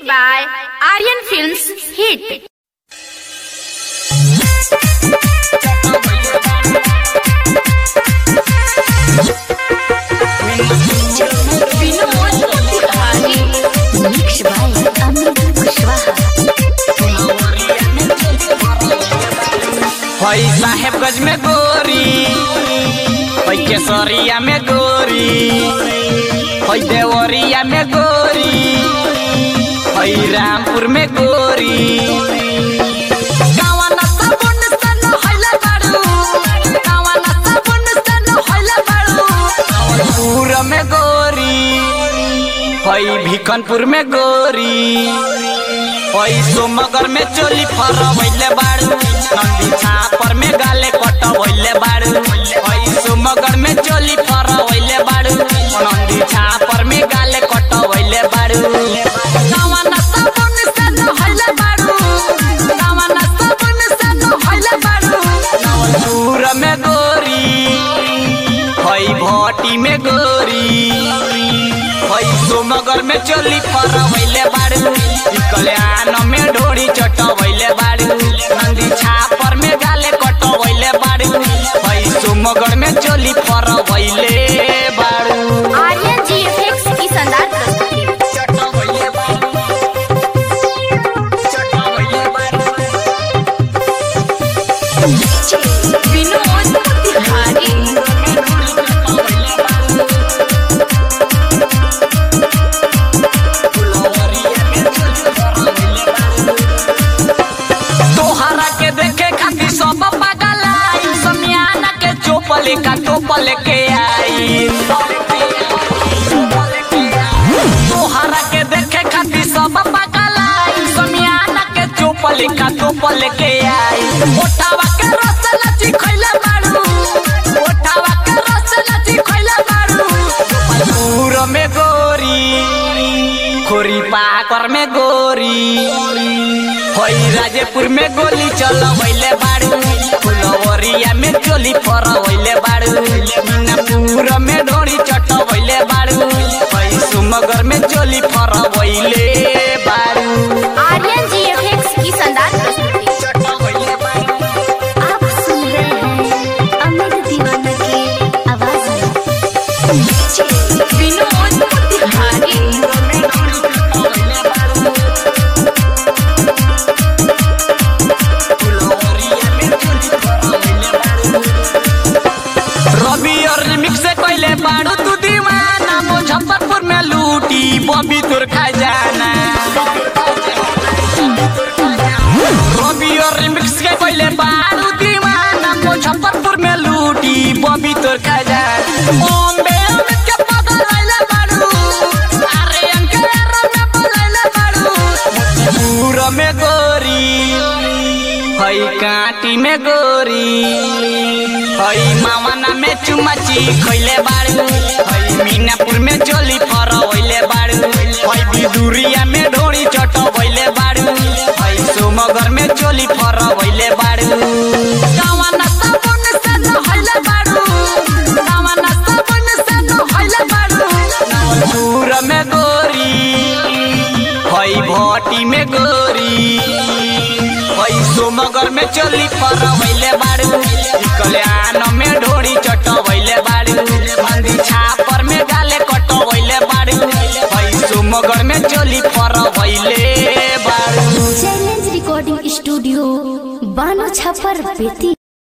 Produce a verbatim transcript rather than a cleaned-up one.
by Aryan Films Hit. हई साहेबगंज में गोरी, हई केसरिया में गोरी, हई देवरिया में गोरी, हई रामपुर में गोरी। गावाना साबुन से नहैले बाड़ू, गावाना साबुन से नहैले बाड़ू। गावलपुर में गोरी, हई भिखनपुर में गोरी, हई सोमगर में चोली फरवैले बाड़ू, नंदी छापर में गाले कटवैले बाड़ू। हई सोमगर में चोली फरवैले बाड़ू, नंदी छापर में गाले कटवैले बाड़ू। गावाना साबुन से नहैले बाड़ू, गावाना साबुन से नहैले बाड़ू। गावलपुर में गोरी, हई भट्टी में गोरी, हई सोमगर में चोली फरवैले बाड़ू, कल्याण में ढोरी चटवैले बाड़ू, नंदी छापर में गाले कटवैले बाड़ू। हई सोमगर में चोली फरवैले बाड़ू। आर्यन जी एफएक्स की शानदार प्रस्तुति। चटवैले बाड़ू, चटवैले बाड़ू। विनोद तिवारी का टोपल के आई, तोहरा के देखे खातिर सब पागल आई। समियाना के चोपल का टोपल के आई। ओठावा के रस लची खइले बाड़ू, ओठावा के रस लची खइले बाड़ू। पूर में गोरी, खोरी पाकर में गोरी, हई राजेपुर में गोली चलवैले बाड़ू, फुलवरिया में चोली फरवैले बाड़ू, मीनापुर में ढोरी चटवैले बाड़ू, हई सोमगर में चोली फरवैले बाड़ू। आर्यन जी एफएक्स की शानदार प्रस्तुति। चटवैले बाड़ू। आप सुन रहे हैं अमित दीवाना की आवाज में। विनोद तिवारी बाड़ू तू दीवाना, मुजफ्फरपुर में लूटी बॉबी तुर खजाना। रवि और रिमिक्स के पहले बाड़ू दीवाना, मुजफ्फरपुर में लूटी बॉबी तुर खजाना। बॉम्बे में के पागल आइले बाड़ू, आर्यन के एरो में बोलैले बाड़ू। पूरा में गोरी, हई कांटी में गोरी, हई मावाना में चुमची खइले बाड़ू, हई मीनापुर में चोली फरवैले बाड़ू, हई बिदुरिया में ढोरी चटवैले बाड़ू, हई सोमगर में चोली फरवैले बाड़ू। गावाना साबुन से नहैले बाड़ू, गावाना साबुन से नहैले बाड़ू। गावलपुर में गोरी, हई भट्टी में गोरी, हई सोमगर में चोली फरवैले बाड़ू, कल्याण में ढोरी चटवैले बाड़ू, नंदी छापर में गाले कटवैले बाड़ू, हई सोमगर में चोली फरवैले बाड़ू। चैलेंज रिकॉर्डिंग स्टूडियो बानो छपर बेती।